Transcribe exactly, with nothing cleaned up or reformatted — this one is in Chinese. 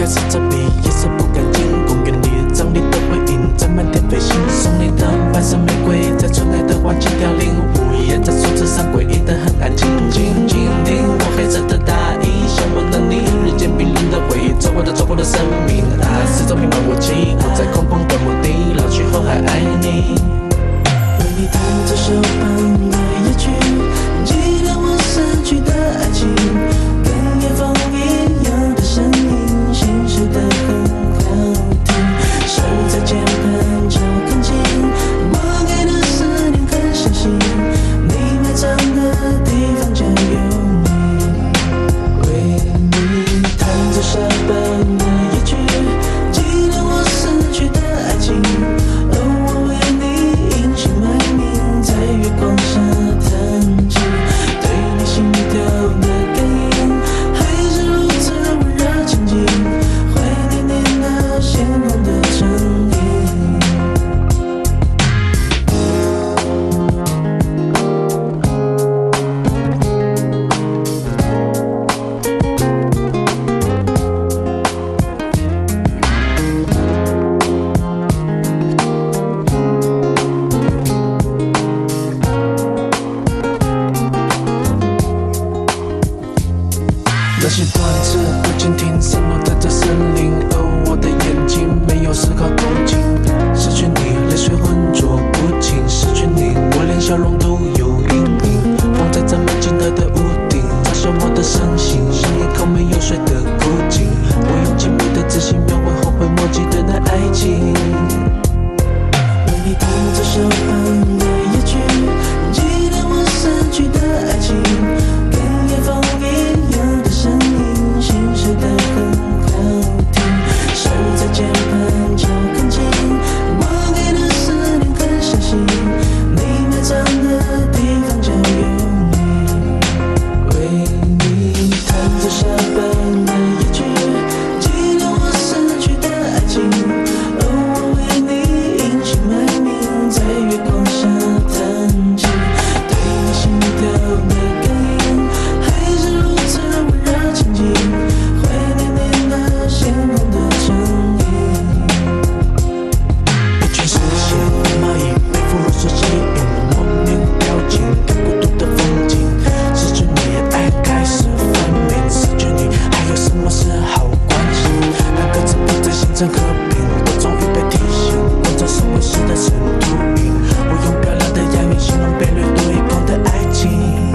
试着比，夜色不敢进。公园里的葬礼的回音在满天飞行，送你的白色玫瑰在春来的花季凋零。午夜在树枝上诡异的很安静，静静听我黑色的大衣，向往的你，日渐冰冷的回忆，走过的走过的生命啊，四周弥漫雾气，我在空旷的墓地，老去后还爱你。为你弹着手旁的夜曲，记得我逝去的爱情，跟夜风一样的声音，心事的很好听，手在键盘敲很轻，我给的思念很相信，你埋葬的地方就有你。为你弹着沙邦的夜曲，记得我逝去的爱情，哦，我为你隐姓埋名，在月光下弹琴，对你心跳的感应，还是如此温热亲近，怀念你那鲜红的唇印。那些段子不禁听，散落在这森林，而我的眼睛没有丝毫动静。失去你，泪水浑浊不清；失去你，我连笑容都有阴影。放在这门金河的屋顶，嘲笑我的伤心，像一口没有水的枯井。我用精密的字形描绘后悔莫及的那爱情。为你弹着手旁的夜曲，记得我逝去的爱情，跟夜风一样的声音，心事的很好听，手在键盘敲很轻，我给的思念很相信，你埋葬的地方就有你。为你弹着沙邦的夜曲，记得我逝去的爱情，哦，我为你隐姓埋名，在月光下弹琴，对你心跳的感应，还是如此温热亲近，怀念你那鲜红的唇印。一群嗜血的蚂蚁被俘虏所吸引，莫名掉进孤独的风景。失去你，爱开始分明；失去你，还有什么是好关心？那个字不再形成和平，我终于被提醒，我这是为时的尘土印。我用漂亮的押韵形容被掠夺一空的爱情。